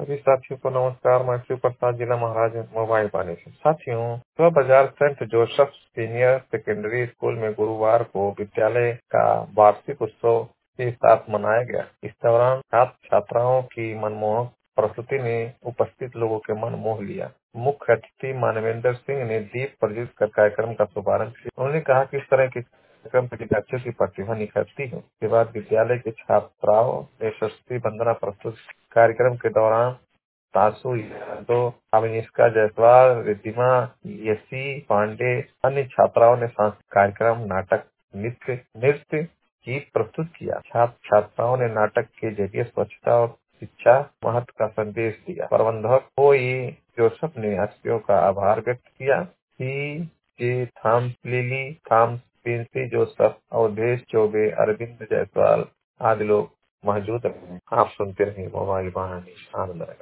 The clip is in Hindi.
सभी साथियों को नमस्कार। मैं शिव प्रसाद, जिला महाराज मोबाइल पानी से। साथियों, स्व बाजार saint Joseph senior secondary school में गुरुवार को विद्यालय का वार्षिक उत्सव के साथ मनाया गया। इस दौरान छात्र छात्राओं की मनमोहक प्रस्तुति ने उपस्थित लोगों के मन मोह लिया। मुख्य अतिथि मानवेंद्र सिंह ने दीप प्रज्वलित कर कार्यक्रम का शुभारंभ किया। उन्होंने कहा कि इस तरह के कार्यक्रम से विद्यार्थियों की प्रतिभा निखरती है। इसके बाद विद्यालय के छात्राओं ने सरस्वती वंदना प्रस्तुत। कार्यक्रम के दौरान तासु यादव, अविनिष्का जायसवाल, रिद्धिमा यसी पांडे, अन्य छात्राओं ने सांस्कृतिक कार्यक्रम, नाटक, नृत्य गीत प्रस्तुत किया। छात्र छात्राओं ने नाटक के जरिए स्वच्छता और शिक्षा महत्व का संदेश दिया। प्रबंधक ओ.ई. जोसेफ ने अतिथियों का आभार व्यक्त किया। जे थॉम्स, लिली थॉम्स, प्रिंसी जोसेफ, अवधेश चौबे, अरविंद जायसवाल आदि लोग मौजूद रहे। आप सुनते रहिए मोबाइल कहानी, आनंद आएगा।